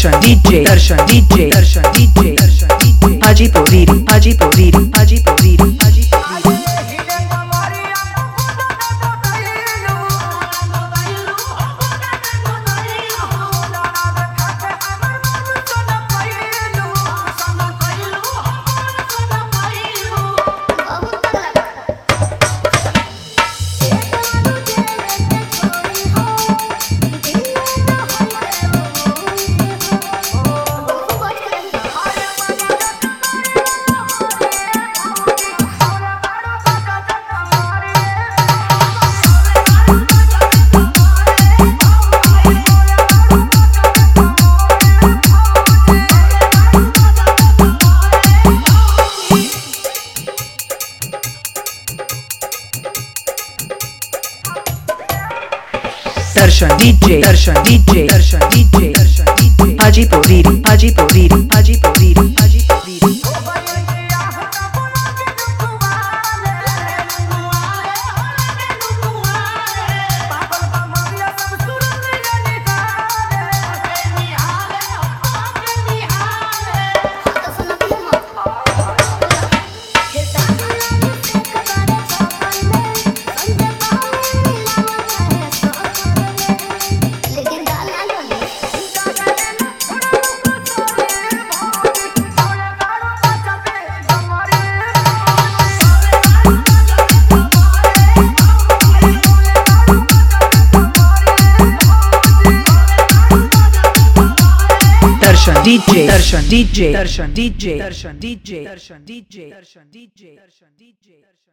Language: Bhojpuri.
दर्शन DJ Darshan DJ Darshan DJ Darshan DJ Hajipur रीरी हाजीपुर रीरी हाजीपुर रीरी हाजीपुर रीरी Darshan DJ Darshan DJ Darshan DJ Darshan DJ Hajipur रीरी हाजीपुर रीरी हाजीपुर रीरी हाजीपुर रीरी Darshan DJ Darshan DJ Darshan DJ Darshan DJ Darshan DJ Darshan DJ Darshan DJ